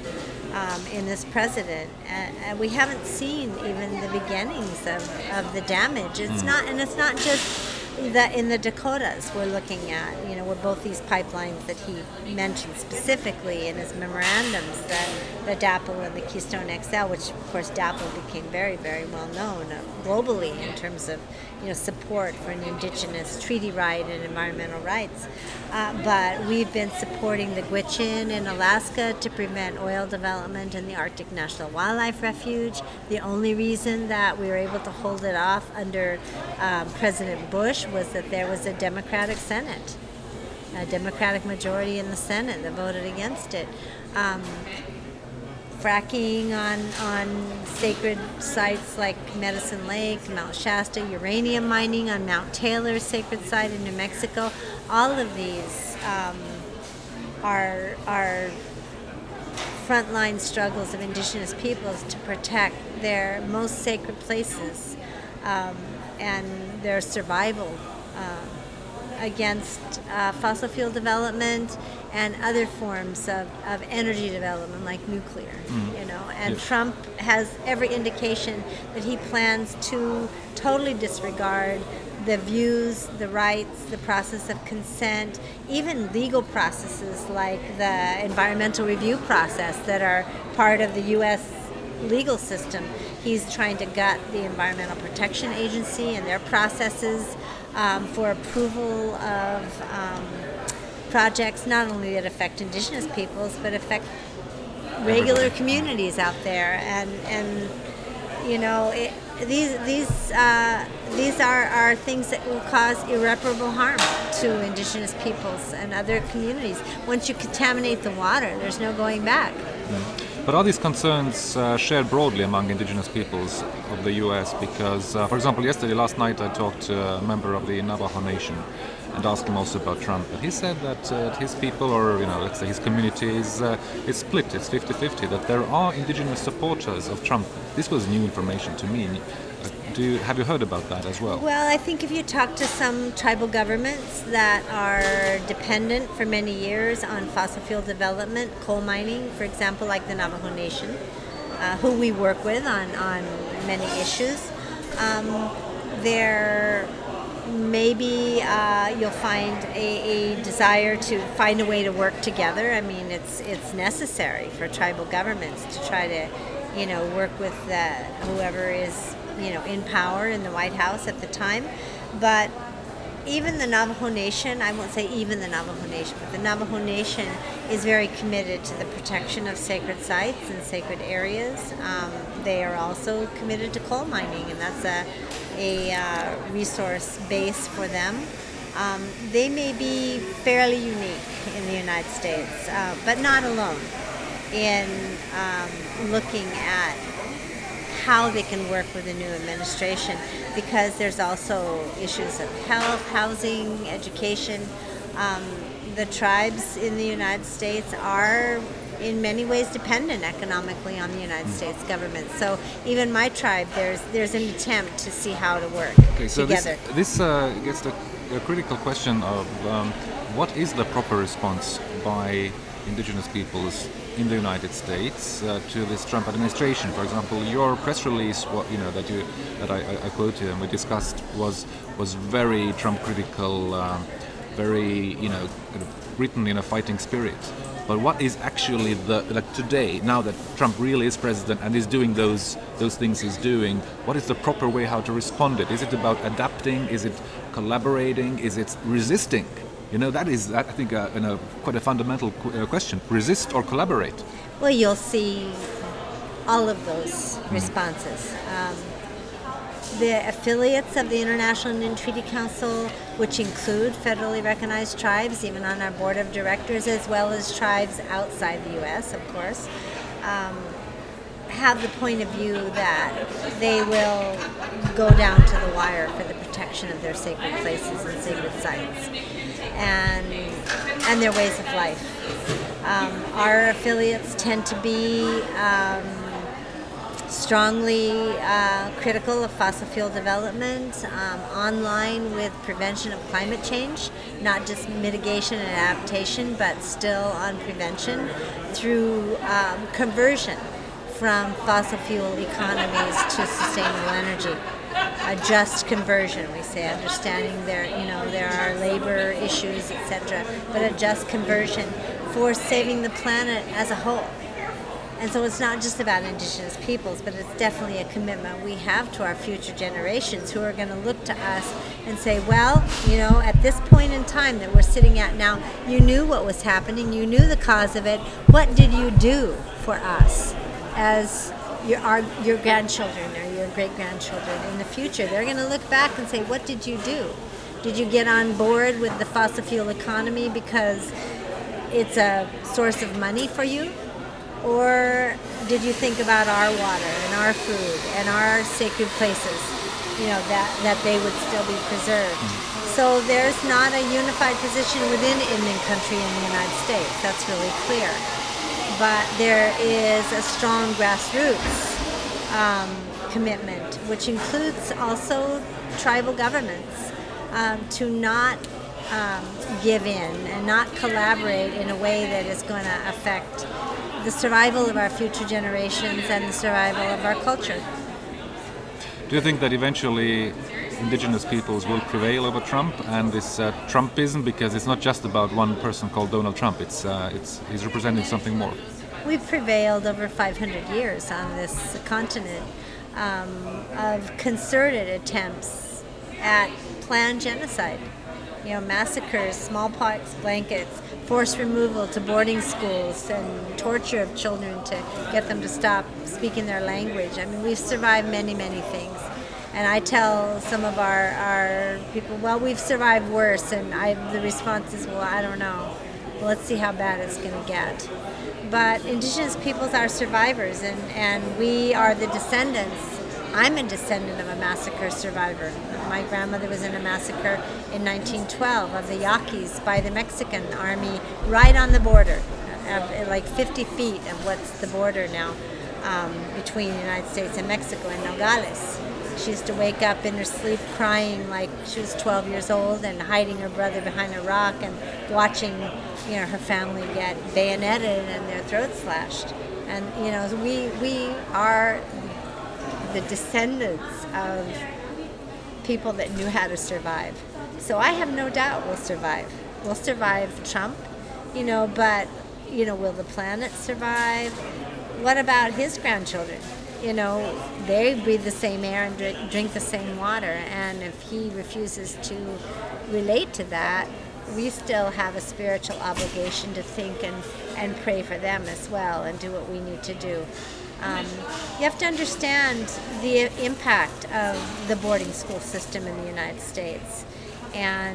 um, in this president. And, and we haven't seen even the beginnings of, of the damage. It's mm. not, and it's not just that in the Dakotas we're looking at, you know, with both these pipelines that he mentioned specifically in his memorandums, the, the DAPL and the Keystone X L, which of course DAPL became very, very well known uh, globally in terms of, you know, support for an indigenous treaty right and environmental rights. Uh, but we've been supporting the Gwich'in in Alaska to prevent oil development in the Arctic National Wildlife Refuge. The only reason that we were able to hold it off under um, President Bush was that there was a Democratic Senate, a Democratic majority in the Senate that voted against it. Um, fracking on, on sacred sites like Medicine Lake, Mount Shasta, uranium mining on Mount Taylor, sacred site in New Mexico. All of these um, are, are frontline struggles of indigenous peoples to protect their most sacred places um, and their survival uh, against uh, fossil fuel development and other forms of, of energy development like nuclear, mm. you know. And yes. Trump has every indication that he plans to totally disregard the views, the rights, the process of consent, even legal processes like the environmental review process that are part of the U S legal system. He's trying to gut the Environmental Protection Agency and their processes um, for approval of um, projects not only that affect indigenous peoples but affect regular communities out there. And and you know it, these these uh, these are, are things that will cause irreparable harm to indigenous peoples and other communities. Once you contaminate the water, there's no going back. Mm. But are these concerns uh, shared broadly among indigenous peoples of the U S? Because, uh, for example, yesterday, last night, I talked to a member of the Navajo Nation and asked him also about Trump. And he said that uh, his people, or, you know, let's say his community, is, uh, is split, it's fifty-fifty, that there are indigenous supporters of Trump. This was new information to me. Do you, have you heard about that as well? Well, I think if you talk to some tribal governments that are dependent for many years on fossil fuel development, coal mining, for example, like the Navajo Nation, uh, who we work with on, on many issues, um, there maybe uh, you'll find a, a desire to find a way to work together. I mean, it's it's necessary for tribal governments to try to, you know, work with uh, whoever is, you know, in power in the White House at the time. But even the Navajo Nation, I won't say even the Navajo Nation, but the Navajo Nation is very committed to the protection of sacred sites and sacred areas. Um, they are also committed to coal mining, and that's a, a uh, resource base for them. Um, they may be fairly unique in the United States, uh, but not alone in um, looking at how they can work with the new administration, because there's also issues of health, housing, education. Um, the tribes in the United States are in many ways dependent economically on the United States government. So even my tribe, there's there's an attempt to see how to work okay, so together. This, this uh, gets the a critical question of um, what is the proper response by indigenous peoples in the United States uh, to this Trump administration. For example, your press release, what you know that you that I, I quoted and we discussed was was very Trump critical, um, very you know kind of written in a fighting spirit. But what is actually the like today, now that Trump really is president and is doing those those things he's doing, what is the proper way how to respond it? Is it about adapting? Is it collaborating? Is it resisting? You know, that is, I think, uh, you know, quite a fundamental qu- uh, question. Resist or collaborate? Well, you'll see all of those responses. Um, the affiliates of the International Indian Treaty Council, which include federally recognized tribes, even on our board of directors, as well as tribes outside the U S, of course, um, have the point of view that they will go down to the wire for the protection of their sacred places and sacred sites and and their ways of life. Um, our affiliates tend to be um, strongly uh, critical of fossil fuel development, um, online with prevention of climate change, not just mitigation and adaptation, but still on prevention through um, conversion from fossil fuel economies to sustainable energy. A just conversion, we say, understanding there, you know, there are labor issues, et cetera, but a just conversion for saving the planet as a whole. And so it's not just about indigenous peoples, but it's definitely a commitment we have to our future generations who are going to look to us and say, well, you know, at this point in time that we're sitting at now, you knew what was happening, you knew the cause of it. What did you do for us as your our, your grandchildren or your great-grandchildren in the future? They're going to look back and say, what did you do? Did you get on board with the fossil fuel economy because it's a source of money for you? Or did you think about our water and our food and our sacred places, you know, that, that they would still be preserved? So there's not a unified position within Indian country in the United States. That's really clear. But there is a strong grassroots um, commitment, which includes also tribal governments, um, to not um, give in and not collaborate in a way that is going to affect the survival of our future generations and the survival of our culture. Do you think that eventually indigenous peoples will prevail over Trump and this uh, Trumpism, because it's not just about one person called Donald Trump, it's uh, it's he's representing something more? We've prevailed over five hundred years on this continent um, of concerted attempts at planned genocide. You know, massacres, smallpox blankets, forced removal to boarding schools, and torture of children to get them to stop speaking their language. I mean, we've survived many, many things. And I tell some of our, our people, well, we've survived worse. And I, the response is, well, I don't know. Well, let's see how bad it's going to get. But indigenous peoples are survivors, and, and we are the descendants. I'm a descendant of a massacre survivor. My grandmother was in a massacre in nineteen twelve of the Yaquis by the Mexican army right on the border, uh, like fifty feet of what's the border now, um, between the United States and Mexico in Nogales. She used to wake up in her sleep crying like she was twelve years old and hiding her brother behind a rock and watching, you know, her family get bayoneted and their throats slashed. And, you know, we we are the descendants of people that knew how to survive. So I have no doubt we'll survive. We'll survive Trump, you know, but, you know, will the planet survive? What about his grandchildren? You know, they breathe the same air and drink, drink the same water. And if he refuses to relate to that, we still have a spiritual obligation to think and, and pray for them as well and do what we need to do. Um, you have to understand the impact of the boarding school system in the United States and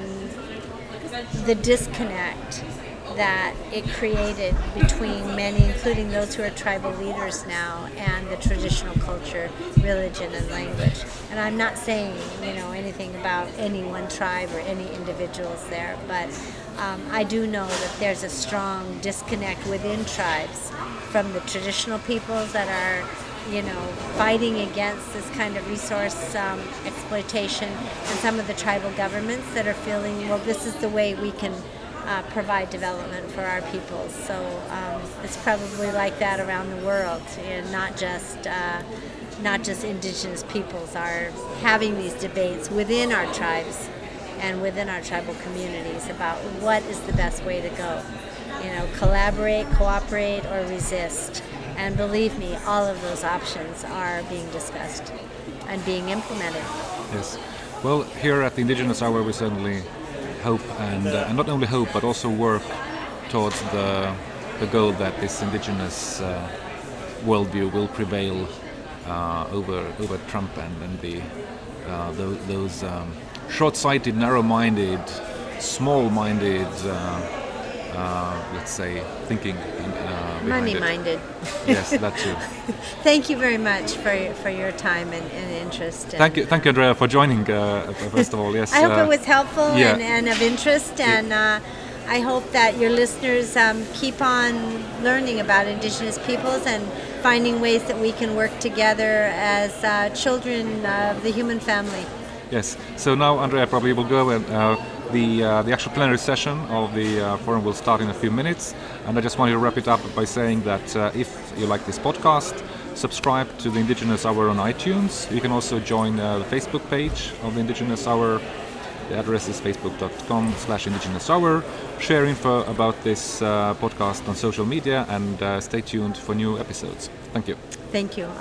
the disconnect that it created between many, including those who are tribal leaders now, and the traditional culture, religion, and language. And I'm not saying, you know, anything about any one tribe or any individuals there, but um, I do know that there's a strong disconnect within tribes from the traditional peoples that are, you know, fighting against this kind of resource um, exploitation, and some of the tribal governments that are feeling, well, this is the way we can uh, provide development for our peoples. So um, it's probably like that around the world, you know, not just uh, not just indigenous peoples are having these debates within our tribes and within our tribal communities about what is the best way to go. You know, collaborate, cooperate, or resist. And believe me, all of those options are being discussed and being implemented. Yes. Well, here at the Indigenous Hour, we certainly hope and, uh, and not only hope, but also work towards the the goal that this indigenous uh, worldview will prevail uh, over over Trump and, and the uh, those, those um, short-sighted, narrow-minded, small-minded. Uh, Uh, let's say, thinking. Uh, Money-minded. Yes, that too. Thank you very much for for your time and, and interest. And thank you, thank you, Andrea, for joining. Uh, first of all, yes. I hope uh, it was helpful yeah. and, and of interest, and uh, I hope that your listeners um, keep on learning about Indigenous peoples and finding ways that we can work together as uh, children of the human family. Yes. So now, Andrea, probably will go and. Uh, The uh, the actual plenary session of the uh, forum will start in a few minutes, and I just wanted to wrap it up by saying that uh, if you like this podcast, subscribe to the Indigenous Hour on iTunes. You can also join uh, the Facebook page of the Indigenous Hour. The address is facebook.com slash Indigenous Hour. Share info about this uh, podcast on social media, and uh, stay tuned for new episodes. Thank you. Thank you.